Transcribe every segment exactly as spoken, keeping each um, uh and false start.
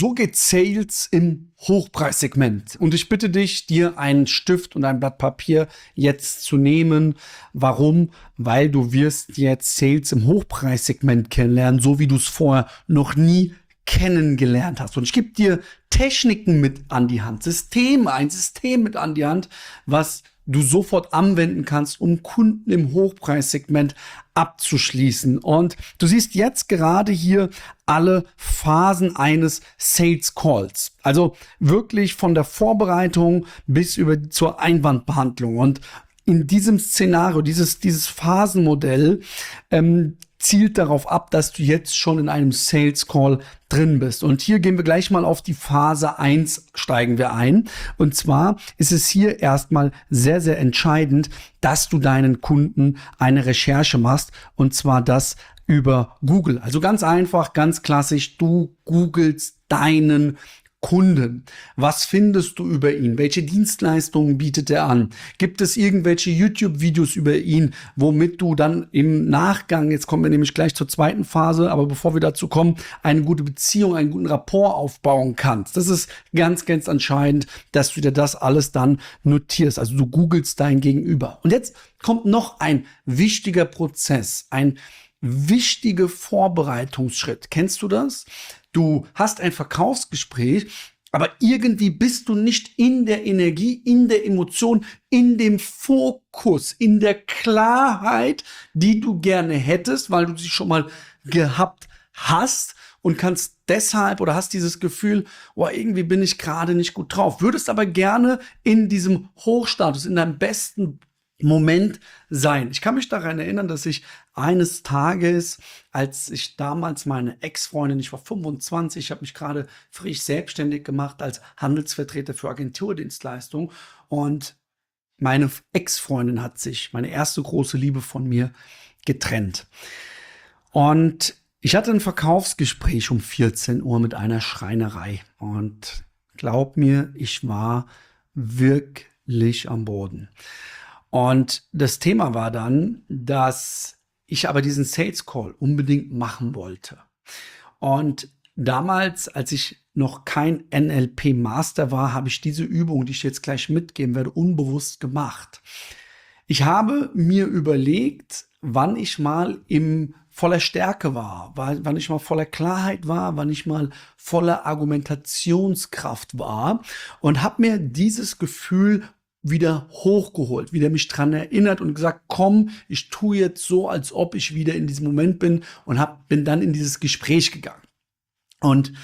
So geht Sales im Hochpreissegment. Und ich bitte dich, dir einen Stift und ein Blatt Papier jetzt zu nehmen. Warum? Weil du wirst jetzt Sales im Hochpreissegment kennenlernen, so wie du es vorher noch nie kennengelernt hast. Und ich gebe dir Techniken mit an die Hand, Systeme, ein System mit an die Hand, was du sofort anwenden kannst, um Kunden im Hochpreissegment abzuschließen. Und du siehst jetzt gerade hier alle Phasen eines Sales Calls. Also wirklich von der Vorbereitung bis über zur Einwandbehandlung. Und in diesem Szenario, dieses, dieses Phasenmodell, ähm, zielt darauf ab, dass du jetzt schon in einem Sales Call drin bist. Und hier gehen wir gleich mal auf die Phase eins, steigen wir ein. Und zwar ist es hier erstmal sehr, sehr entscheidend, dass du deinen Kunden eine Recherche machst. Und zwar das über Google. Also ganz einfach, ganz klassisch, du googelst deinen Kunden. Was findest du über ihn? Welche Dienstleistungen bietet er an? Gibt es irgendwelche YouTube-Videos über ihn, womit du dann im Nachgang, jetzt kommen wir nämlich gleich zur zweiten Phase, aber bevor wir dazu kommen, eine gute Beziehung, einen guten Rapport aufbauen kannst? Das ist ganz, ganz entscheidend, dass du dir das alles dann notierst. Also du googelst dein Gegenüber. Und jetzt kommt noch ein wichtiger Prozess, ein wichtiger Vorbereitungsschritt. Kennst du das? Du hast ein Verkaufsgespräch, aber irgendwie bist du nicht in der Energie, in der Emotion, in dem Fokus, in der Klarheit, die du gerne hättest, weil du sie schon mal gehabt hast und kannst deshalb oder hast dieses Gefühl, oh, irgendwie bin ich gerade nicht gut drauf. Würdest aber gerne in diesem Hochstatus, in deinem besten Moment sein. Ich kann mich daran erinnern, dass ich eines Tages, als ich damals meine Ex-Freundin, ich war fünfundzwanzig, ich habe mich gerade frisch selbstständig gemacht als Handelsvertreter für Agenturdienstleistungen und meine Ex-Freundin hat sich, meine erste große Liebe von mir, getrennt. Und ich hatte ein Verkaufsgespräch um vierzehn Uhr mit einer Schreinerei und glaub mir, ich war wirklich am Boden. Und das Thema war dann, dass ich aber diesen Sales Call unbedingt machen wollte. Und damals, als ich noch kein N L P Master war, habe ich diese Übung, die ich jetzt gleich mitgeben werde, unbewusst gemacht. Ich habe mir überlegt, wann ich mal im voller Stärke war, wann ich mal voller Klarheit war, wann ich mal voller Argumentationskraft war und habe mir dieses Gefühl wieder hochgeholt, wieder mich dran erinnert und gesagt, komm, ich tue jetzt so, als ob ich wieder in diesem Moment bin und hab, bin dann in dieses Gespräch gegangen. Und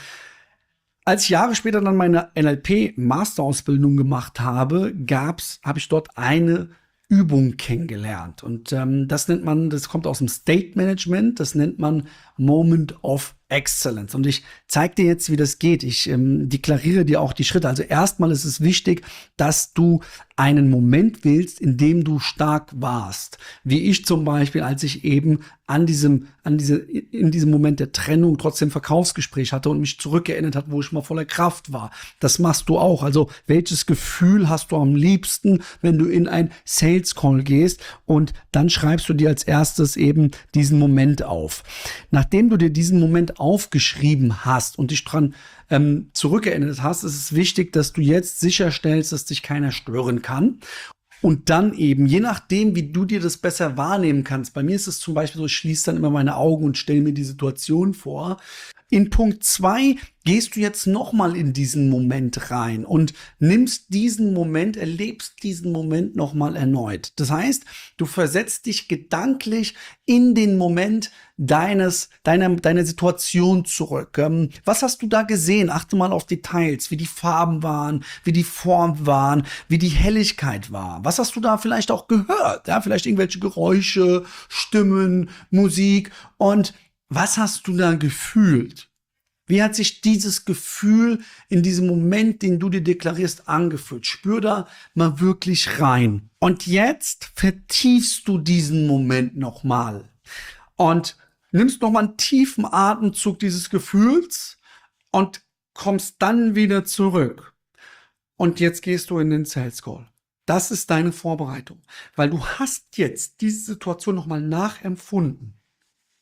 als ich Jahre später dann meine N L P-Masterausbildung gemacht habe, gab's, habe ich dort eine Übung kennengelernt. Und ähm, das nennt man, das kommt aus dem State Management, das nennt man Moment of Excellence. Und ich zeige dir jetzt, wie das geht. Ich ähm, deklariere dir auch die Schritte. Also erstmal ist es wichtig, dass du einen Moment wählst, in dem du stark warst. Wie ich zum Beispiel, als ich eben an diesem, an diese, in diesem Moment der Trennung trotzdem Verkaufsgespräch hatte und mich zurückerinnert hat, wo ich mal voller Kraft war. Das machst du auch. Also welches Gefühl hast du am liebsten, wenn du in ein Sales Call gehst? Und dann schreibst du dir als erstes eben diesen Moment auf. Nachdem du dir diesen Moment aufgeschrieben hast und dich dran ähm, zurückerinnert hast, ist es wichtig, dass du jetzt sicherstellst, dass dich keiner stören kann. Und dann eben, je nachdem, wie du dir das besser wahrnehmen kannst. Bei mir ist es zum Beispiel so, ich schließe dann immer meine Augen und stelle mir die Situation vor. In Punkt zwei gehst du jetzt nochmal in diesen Moment rein und nimmst diesen Moment, erlebst diesen Moment nochmal erneut. Das heißt, du versetzt dich gedanklich in den Moment deines, deiner, deiner Situation zurück. Ähm, was hast du da gesehen? Achte mal auf Details, wie die Farben waren, wie die Form waren, wie die Helligkeit war. Was hast du da vielleicht auch gehört? Ja, vielleicht irgendwelche Geräusche, Stimmen, Musik und was hast du da gefühlt? Wie hat sich dieses Gefühl in diesem Moment, den du dir deklarierst, angefühlt? Spür da mal wirklich rein. Und jetzt vertiefst du diesen Moment nochmal und nimmst nochmal einen tiefen Atemzug dieses Gefühls und kommst dann wieder zurück. Und jetzt gehst du in den Sales Call. Das ist deine Vorbereitung, weil du hast jetzt diese Situation nochmal nachempfunden.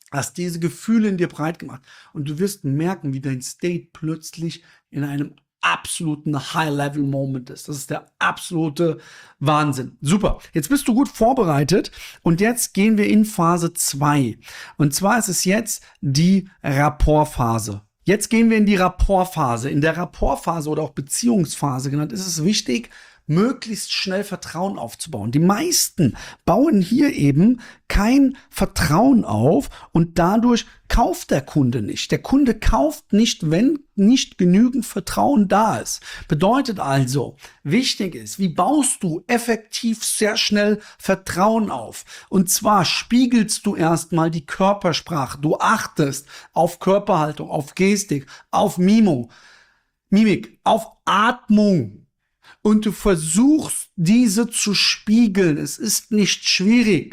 hast diese Gefühle in dir breit gemacht und du wirst merken, wie dein State plötzlich in einem absoluten High-Level-Moment ist. Das ist der absolute Wahnsinn. Super. Jetzt bist du gut vorbereitet und jetzt gehen wir in Phase zwei. Und zwar ist es jetzt die Rapportphase. Jetzt gehen wir in die Rapportphase. In der Rapportphase oder auch Beziehungsphase genannt ist es wichtig, möglichst schnell Vertrauen aufzubauen. Die meisten bauen hier eben kein Vertrauen auf und dadurch kauft der Kunde nicht. Der Kunde kauft nicht, wenn nicht genügend Vertrauen da ist. Bedeutet also, wichtig ist, wie baust du effektiv sehr schnell Vertrauen auf? Und zwar spiegelst du erstmal die Körpersprache. Du achtest auf Körperhaltung, auf Gestik, auf Mimik, Mimik, auf Atmung. Und du versuchst, diese zu spiegeln. Es ist nicht schwierig.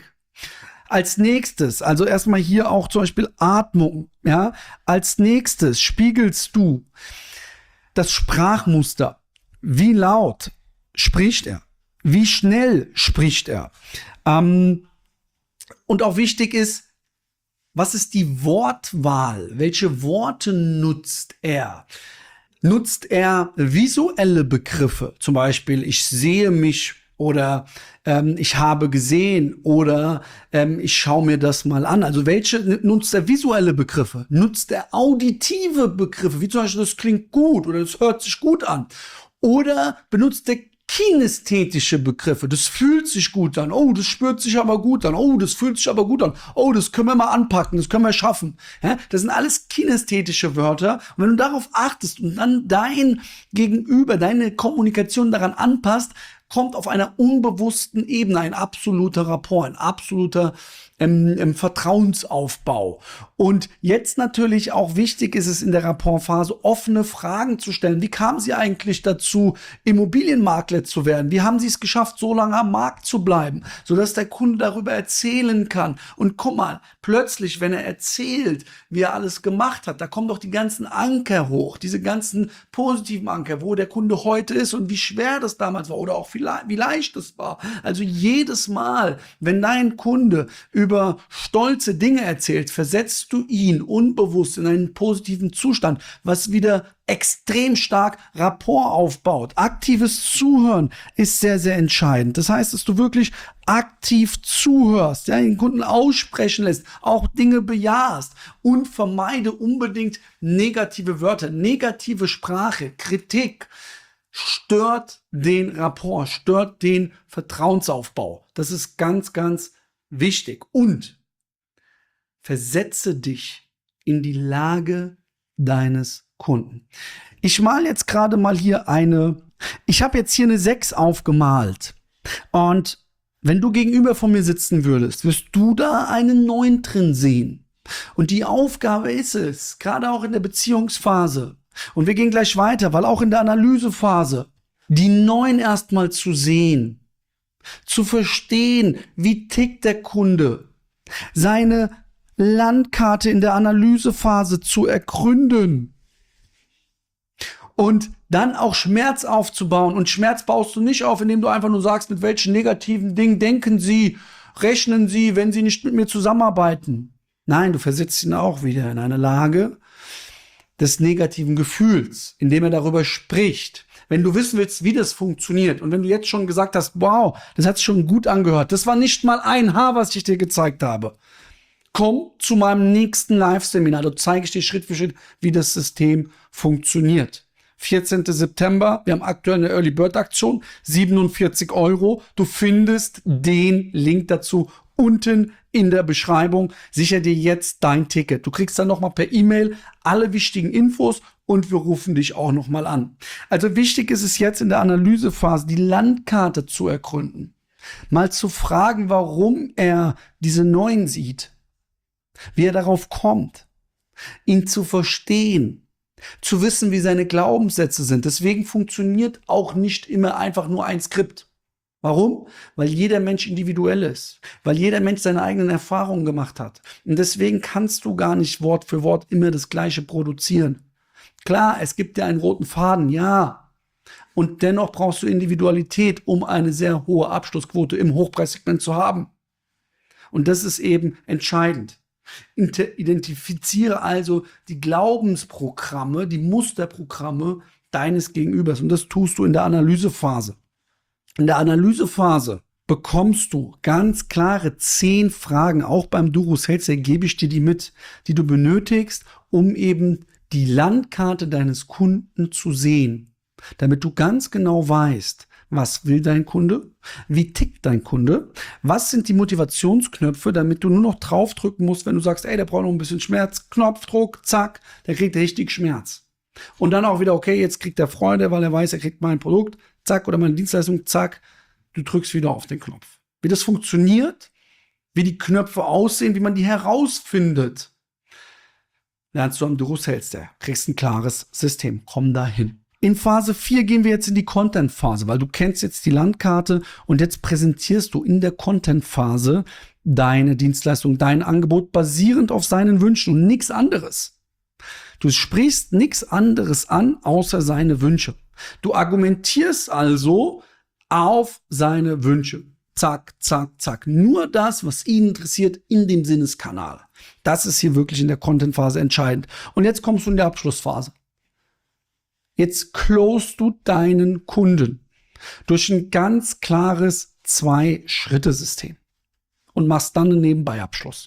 Als nächstes, also erstmal hier auch zum Beispiel Atmung, ja. Als nächstes spiegelst du das Sprachmuster. Wie laut spricht er? Wie schnell spricht er? Ähm, und auch wichtig ist, was ist die Wortwahl? Welche Worte nutzt er? Nutzt er visuelle Begriffe, zum Beispiel ich sehe mich oder ähm, ich habe gesehen oder ähm, ich schaue mir das mal an. Also welche nutzt er visuelle Begriffe? Nutzt er auditive Begriffe, wie zum Beispiel das klingt gut oder das hört sich gut an? Oder benutzt er kinästhetische Begriffe? Das fühlt sich gut an. Oh, das spürt sich aber gut an. Oh, das fühlt sich aber gut an. Oh, das können wir mal anpacken. Das können wir schaffen. Ja, das sind alles kinästhetische Wörter. Und wenn du darauf achtest und dann dein Gegenüber, deine Kommunikation daran anpasst, kommt auf einer unbewussten Ebene ein absoluter Rapport, ein absoluter ähm, ähm, Vertrauensaufbau. Und jetzt natürlich auch wichtig ist es in der Rapportphase, offene Fragen zu stellen. Wie kamen Sie eigentlich dazu, Immobilienmakler zu werden? Wie haben Sie es geschafft, so lange am Markt zu bleiben, sodass der Kunde darüber erzählen kann? Und guck mal, plötzlich, wenn er erzählt, wie er alles gemacht hat, da kommen doch die ganzen Anker hoch, diese ganzen positiven Anker, wo der Kunde heute ist und wie schwer das damals war oder auch wie, le wie leicht es war. Also jedes Mal, wenn dein Kunde über stolze Dinge erzählt, versetzt du ihn unbewusst in einen positiven Zustand, was wieder extrem stark Rapport aufbaut. Aktives Zuhören ist sehr, sehr entscheidend. Das heißt, dass du wirklich aktiv zuhörst, ja, den Kunden aussprechen lässt, auch Dinge bejahst und vermeide unbedingt negative Wörter, negative Sprache, Kritik. Stört den Rapport, stört den Vertrauensaufbau. Das ist ganz, ganz wichtig. Und versetze dich in die Lage deines Kunden. Ich male jetzt gerade mal hier eine, ich habe jetzt hier eine sechs aufgemalt. Und wenn du gegenüber von mir sitzen würdest, wirst du da einen neun drin sehen. Und die Aufgabe ist es, gerade auch in der Beziehungsphase, und wir gehen gleich weiter, weil auch in der Analysephase, die neun erstmal zu sehen, zu verstehen, wie tickt der Kunde, seine Landkarte in der Analysephase zu ergründen und dann auch Schmerz aufzubauen. Und Schmerz baust du nicht auf, indem du einfach nur sagst, mit welchen negativen Dingen denken Sie, rechnen Sie, wenn Sie nicht mit mir zusammenarbeiten. Nein, du versetzt ihn auch wieder in eine Lage des negativen Gefühls, indem er darüber spricht. Wenn du wissen willst, wie das funktioniert und wenn du jetzt schon gesagt hast, wow, das hat sich schon gut angehört, das war nicht mal ein Haar, was ich dir gezeigt habe. Komm zu meinem nächsten Live-Seminar, da zeige ich dir Schritt für Schritt, wie das System funktioniert. vierzehnten September, wir haben aktuell eine Early Bird Aktion, siebenundvierzig Euro. Du findest den Link dazu unten in der Beschreibung. Sicher dir jetzt dein Ticket. Du kriegst dann nochmal per E-Mail alle wichtigen Infos und wir rufen dich auch nochmal an. Also wichtig ist es jetzt in der Analysephase, die Landkarte zu ergründen. Mal zu fragen, warum er diese neun sieht. Wie er darauf kommt. Ihn zu verstehen. Zu wissen, wie seine Glaubenssätze sind. Deswegen funktioniert auch nicht immer einfach nur ein Skript. Warum? Weil jeder Mensch individuell ist. Weil jeder Mensch seine eigenen Erfahrungen gemacht hat. Und deswegen kannst du gar nicht Wort für Wort immer das Gleiche produzieren. Klar, es gibt ja einen roten Faden, ja. Und dennoch brauchst du Individualität, um eine sehr hohe Abschlussquote im Hochpreissegment zu haben. Und das ist eben entscheidend. Identifiziere also die Glaubensprogramme, die Musterprogramme deines Gegenübers. Und das tust du in der Analysephase. In der Analysephase bekommst du ganz klare zehn Fragen, auch beim Duro-Sales Day gebe ich dir die mit, die du benötigst, um eben die Landkarte deines Kunden zu sehen, damit du ganz genau weißt, was will dein Kunde, wie tickt dein Kunde, was sind die Motivationsknöpfe, damit du nur noch draufdrücken musst, wenn du sagst, ey, der braucht noch ein bisschen Schmerz, Knopfdruck, zack, der kriegt richtig Schmerz. Und dann auch wieder, okay, jetzt kriegt er Freude, weil er weiß, er kriegt mein Produkt, zack, oder meine Dienstleistung, zack, du drückst wieder auf den Knopf. Wie das funktioniert, wie die Knöpfe aussehen, wie man die herausfindet, lernst du am Duro Sales Day. Kriegst ein klares System. Komm dahin. In Phase vier gehen wir jetzt in die Content-Phase, weil du kennst jetzt die Landkarte und jetzt präsentierst du in der Content-Phase deine Dienstleistung, dein Angebot basierend auf seinen Wünschen und nichts anderes. Du sprichst nichts anderes an, außer seine Wünsche. Du argumentierst also auf seine Wünsche. Zack, zack, zack. Nur das, was ihn interessiert in dem Sinneskanal. Das ist hier wirklich in der Content-Phase entscheidend. Und jetzt kommst du in die Abschlussphase. Jetzt closest du deinen Kunden durch ein ganz klares Zwei-Schritte-System und machst dann einen Nebenbei-Abschluss.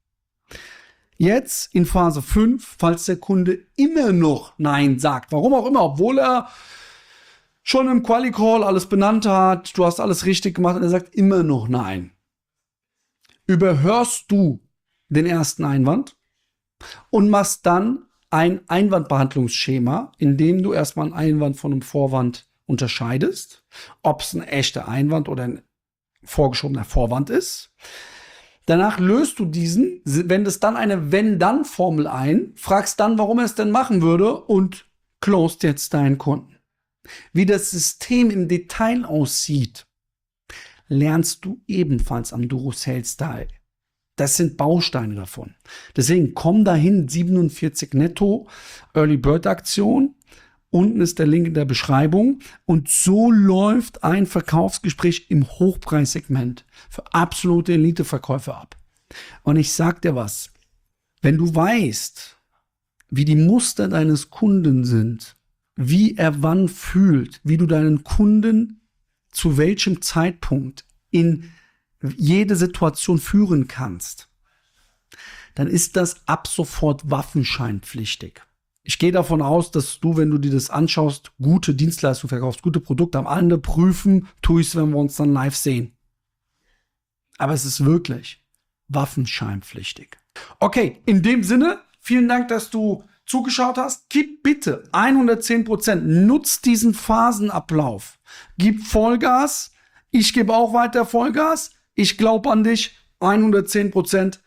Jetzt in Phase fünf, falls der Kunde immer noch Nein sagt, warum auch immer, obwohl er schon im Quali-Call alles benannt hat, du hast alles richtig gemacht und er sagt immer noch Nein. Überhörst du den ersten Einwand und machst dann ein Einwandbehandlungsschema, in dem du erstmal einen Einwand von einem Vorwand unterscheidest, ob es ein echter Einwand oder ein vorgeschobener Vorwand ist. Danach löst du diesen, wendest dann eine Wenn-Dann-Formel ein, fragst dann, warum er es denn machen würde und closed jetzt deinen Kunden. Wie das System im Detail aussieht, lernst du ebenfalls am Duro Sales Day. Das sind Bausteine davon. Deswegen komm dahin, siebenundvierzig netto, Early Bird Aktion. Unten ist der Link in der Beschreibung. Und so läuft ein Verkaufsgespräch im Hochpreissegment für absolute Eliteverkäufer ab. Und ich sag dir was, wenn du weißt, wie die Muster deines Kunden sind, wie er wann fühlt, wie du deinen Kunden zu welchem Zeitpunkt in jede Situation führen kannst, dann ist das ab sofort waffenscheinpflichtig. Ich gehe davon aus, dass du, wenn du dir das anschaust, gute Dienstleistungen verkaufst, gute Produkte. Am Ende prüfen tue ich es, wenn wir uns dann live sehen. Aber es ist wirklich waffenscheinpflichtig. Okay, in dem Sinne, vielen Dank, dass du zugeschaut hast. Gib bitte hundertzehn Prozent. Nutz diesen Phasenablauf. Gib Vollgas. Ich gebe auch weiter Vollgas. Ich glaube an dich. hundertzehn Prozent.